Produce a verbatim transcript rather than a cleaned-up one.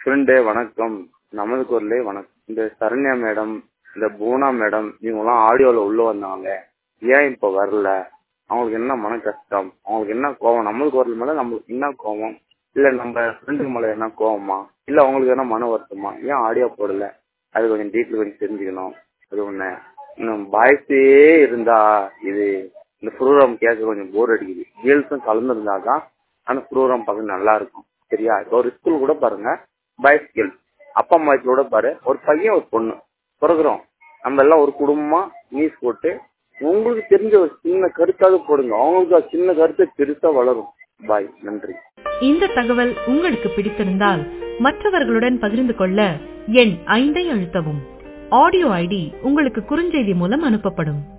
ஃப்ரெண்டே வணக்கம். நமது குரலே வணக்கம். இந்த சரண்யா மேடம், இந்த பூனா மேடம் இவங்கெல்லாம் ஆடியோல உள்ள வந்தாங்க, ஏன் இப்ப வரல? அவங்களுக்கு என்ன மன கஷ்டம்? அவங்களுக்கு என்ன கோவம்? நமது குரல் மேல நம்மளுக்கு என்ன கோவம்? இல்ல நம்ம ஃப்ரெண்டுக்கு மேல என்ன கோவமா? இல்ல அவங்களுக்கு என்ன மன வருத்தமா? ஏன் ஆடியோ போடல? அது கொஞ்சம் டீட்டெயில் கொஞ்சம் தெரிஞ்சுக்கணும். அது ஒண்ணு. இன்னும் பாய்ஸே இருந்தா இது இந்த ப்ரோக்ராம் கேட்க கொஞ்சம் போர் அடிக்குது. கேர்ள்ஸும் கலந்துருந்தாதான் அந்த ப்ரோக்ராம் பார்க்க நல்லா இருக்கும். சரியா? இப்போ ஒரு ஸ்கூல் கூட பாருங்க, பாய்ஸ் கேர்ள்ஸ் அப்பா அம்மா கூட பாரு, ஒரு பையன் ஒரு பொண்ணு பிறகுறோம். நம்ம எல்லாம் ஒரு குடும்பமா நியூஸ் போட்டு உங்களுக்கு தெரிஞ்ச ஒரு சின்ன கருத்தாவது போடுங்க. அவங்களுக்கு சின்ன கருத்து பெருசா வளரும். பாய், நன்றி. இந்த தகவல் உங்களுக்கு பிடித்திருந்தால் மற்றவர்களுடன் பகிர்ந்து கொள்ள எண் ஐந்தை அழுத்தவும். ஆடியோ ஐடி உங்களுக்கு குறுஞ்செய்தி மூலம் அனுப்பப்படும்.